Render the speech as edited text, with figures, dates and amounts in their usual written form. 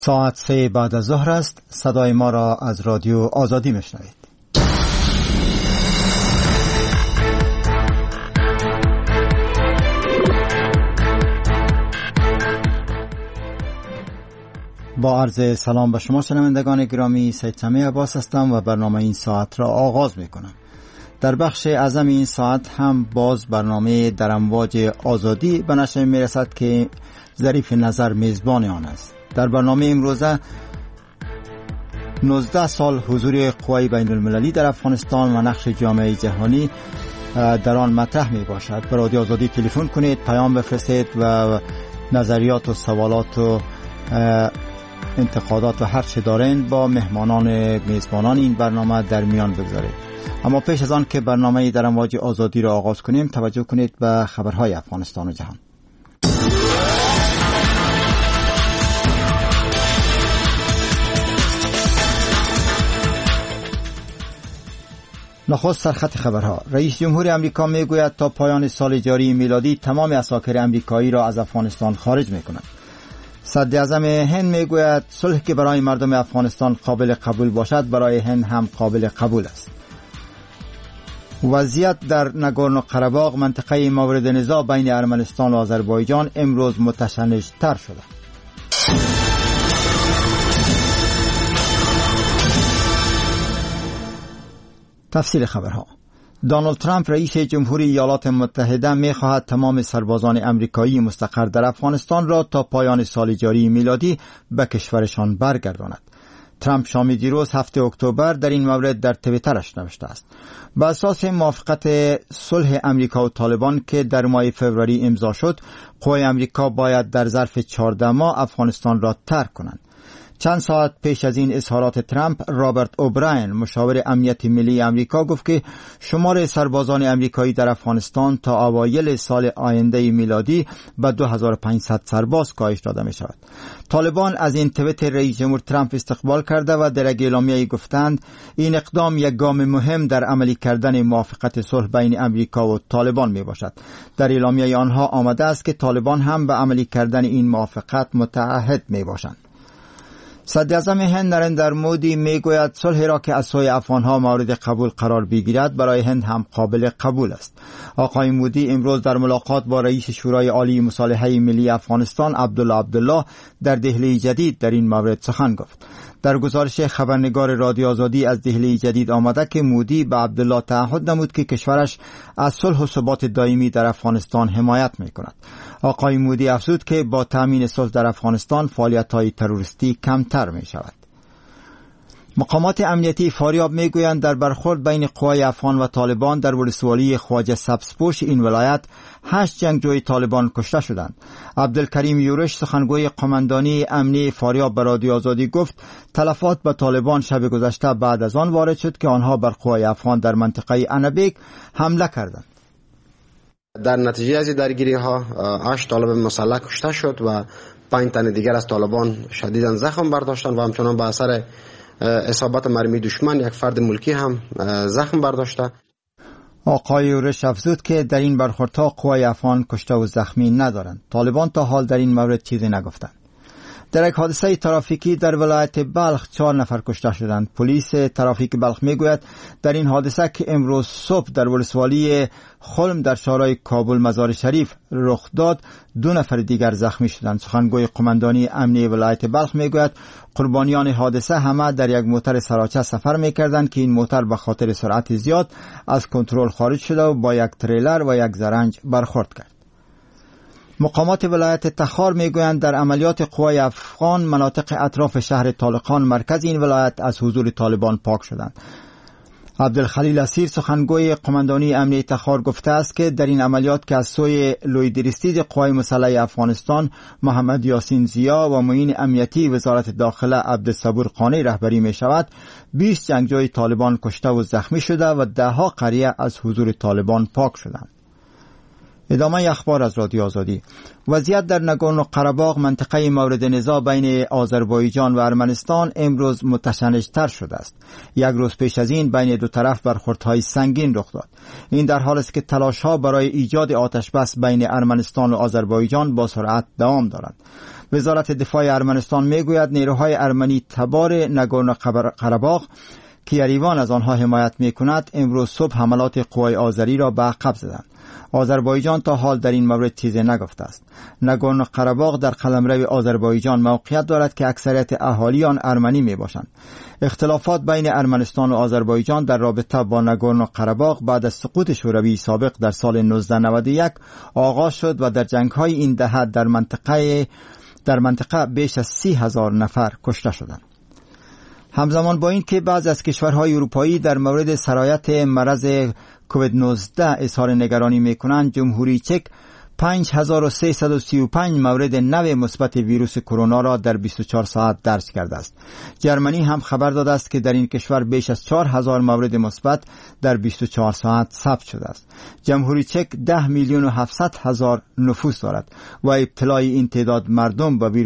ساعت 3 بعد از ظهر است. صدای ما را از رادیو آزادی میشنوید. با عرض سلام به شما شنوندگان گرامی، سید سمیع عباس هستم و برنامه این ساعت را آغاز میکنم. در بخش اعظم این ساعت هم باز برنامه در امواج آزادی به نشر میرسد که ظریف نظر میزبان آن است. در برنامه امروزه 19 سال حضور قوای بین المللی در افغانستان و نقش جامعه جهانی در آن مطرح می باشد. به رادیو آزادی تلفن کنید، پیام بفرستید و نظریات و سوالات و انتقادات و هر چه دارین با میزبانان این برنامه در میان بگذارید. اما پیش از آن که برنامه در امواج آزادی را آغاز کنیم، توجه کنید به خبرهای افغانستان و جهان. نخست سرخط خبرها. رئیس جمهور امریکا میگوید تا پایان سال جاری میلادی تمام عساکر امریکایی را از افغانستان خارج میکنند. صدر اعظم هند میگوید صلح که برای مردم افغانستان قابل قبول باشد برای هند هم قابل قبول است. وضعیت در ناگورنو قره‌باغ، منطقه مورد نزاع بین ارمنستان و آذربایجان، امروز متشنج‌تر شده. تفصیل خبرها. دونالد ترامپ رئیس جمهوری ایالات متحده می‌خواهد تمام سربازان امریکایی مستقر در افغانستان را تا پایان سال جاری میلادی به کشورشان برگرداند. ترامپ شام دیروز 7 اکتبر در این مورد در توییترش نوشته است: بر اساس موافقت صلح امریکا و طالبان که در ماه فوریه امضا شد، قوای امریکا باید در ظرف 14 ماه افغانستان را ترک کنند. چند ساعت پیش از این اظهارات ترامپ، رابرت اوبراین مشاور امنیت ملی امریکا گفت که شمار سربازان امریکایی در افغانستان تا اوایل سال آینده میلادی به 2500 سرباز کاهش داده می شود. طالبان از این توییت رئیس جمهور ترامپ استقبال کرده و در اعلامیه‌ای گفتند این اقدام یک گام مهم در عملی کردن موافقت صلح بین امریکا و طالبان می باشد. در اعلامیه آنها آمده است که طالبان هم به عملی کردن این موافقت متعهد می باشند. صدر اعظم هند نریندر مودی میگوید صلحی را که از سوی افغانها مورد قبول قرار بگیرد برای هند هم قابل قبول است. آقای مودی امروز در ملاقات با رئیس شورای عالی مصالحه ملی افغانستان عبدالله در دهلی جدید در این مورد سخن گفت. در گزارش خبرنگار رادیو آزادی از دهلی جدید آمده که مودی به عبدالله تعهد نمود که کشورش از صلح و ثبات دائمی در افغانستان حمایت میکند. آقای مودی افزود که با تامین صلح در افغانستان فعالیت‌های تروریستی کمتر می شود. مقامات امنیتی فاریاب میگویند در برخورد بین قوای افغان و طالبان در ولسوالی خواجه سبزپوش این ولایت 8 جنگجوی طالبان کشته شدند. عبدالکریم یورش سخنگوی قماندانی امنی فاریاب به رادیو آزادی گفت تلفات به طالبان شب گذشته بعد از آن وارد شد که آنها بر قوای افغان در منطقه انبیک حمله کردند. در نتیجه از درگیری ها 8 طالب مسلح کشته شد و 5 تن دیگر از طالبان شدیداً زخم برداشتند و همچنان به اثر اصابت مرمی دشمن یک فرد ملکی هم زخم برداشته. آقای یورش افزود که در این برخوردها قوای افغان کشته و زخمی ندارند. طالبان تا حال در این مورد چیزی نگفتند. در یک حادثه ترافیکی در ولایت بلخ 4 نفر کشته شدند. پلیس ترافیک بلخ میگوید در این حادثه که امروز صبح در ولسوالی خلم در شارع کابل مزار شریف رخ داد 2 نفر دیگر زخمی شدند. سخنگوی قماندانی امنی ولایت بلخ میگوید قربانیان حادثه همه در یک موتر سراچه سفر میکردند که این موتر به خاطر سرعت زیاد از کنترل خارج شده و با یک تریلر و یک زرنج برخورد کرد. مقامات ولایت تخار میگویند در عملیات قوای افغان مناطق اطراف شهر طالقان مرکز این ولایت از حضور طالبان پاک شدند. عبدالخلیل اسیر سخنگوی قماندانی امنی تخار گفته است که در این عملیات که از سوی لویدریستیز قوای مسلح افغانستان محمد یاسین زیا و معین امنیتی وزارت داخله عبدالصبور قانی رهبری می شود 20 جنگجوی طالبان کشته و زخمی شده و 10 قریه از حضور طالبان پاک شدند. ادامه اخبار از رادیو آزادی. وضعیت در ناگورنو قره‌باغ، منطقه مورد نزاع بین آذربایجان و ارمنستان، امروز متشنج‌تر شده است. یک روز پیش از این بین دو طرف برخوردهای سنگین رخ داد. این در حالی است که تلاش‌ها برای ایجاد آتش بس بین ارمنستان و آذربایجان با سرعت دوام دارند. وزارت دفاع ارمنستان میگوید نیروهای ارمنی تبار ناگورنو قره‌باغ که یریوان از آنها حمایت می‌کند، امروز صبح حملات قوای آذری را به عقب زدند. آذربایجان تا حال در این مورد چیزی نگفته است. ناگورنو قره‌باغ در قلمرو آذربایجان موقعیت دارد که اکثریت اهالی آن ارمنی میباشند. اختلافات بین ارمنستان و آذربایجان در رابطه با ناگورنو قره‌باغ بعد از سقوط شوروی سابق در سال 1991 آغاز شد و در جنگ‌های این دهه در منطقه بیش از 30,000 نفر کشته شدند. همزمان با این که بعضی از کشورهای اروپایی در مورد سرایت مرض کووید 19 اظهار نگرانی میکنند، جمهوری چک 5335 مورد نو مثبت ویروس کرونا را در 24 ساعت درج کرده است. جرمنی هم خبر داده است که در این کشور بیش از 4000 مورد مثبت در 24 ساعت ثبت شده است. جمهوری چک 10,700,000 نفوس دارد و ابتلای این تعداد مردم به